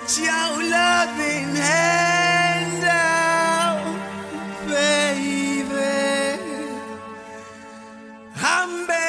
Put your loving hand out, baby. I'm begging.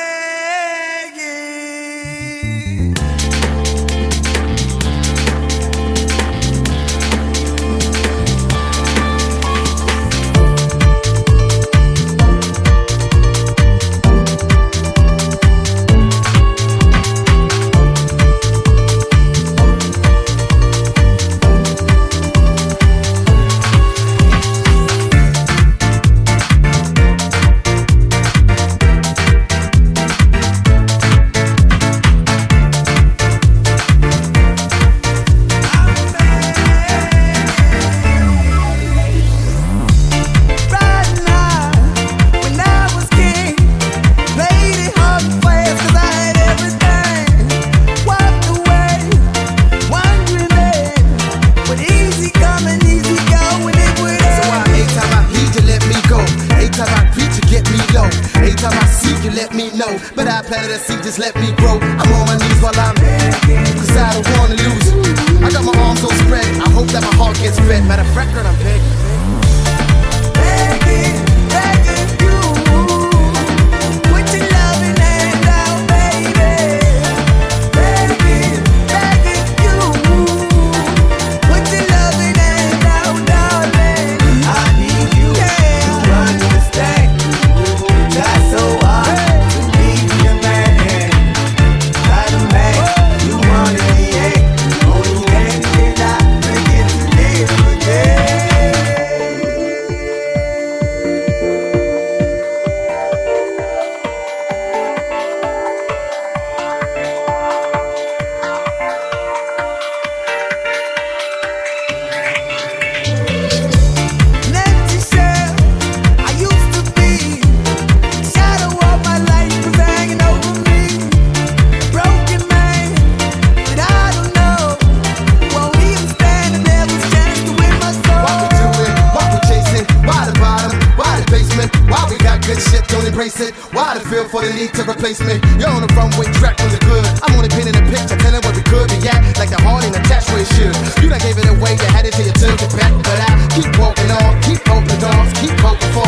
Let me know, but I planted a seed, just let me grow. I'm on my knees while I'm begging, cause I don't wanna lose you. I got my arms so spread, I hope that my heart gets fed. Matter of fact, girl, I'm begging. Begging, begging you. Put your loving hand out, baby. Begging, begging you. Put your loving hand out, darling. I need you to understand. That's so hard. Good shit, don't embrace it. Why the feel for the need to replace me? You're on the runway track when you're good. I'm only painting a picture, telling what we could be at. Like the heart ain't attached where it should. You done gave it away, you had it till you took it back. But I keep walking on, keep open doors, keep hoping for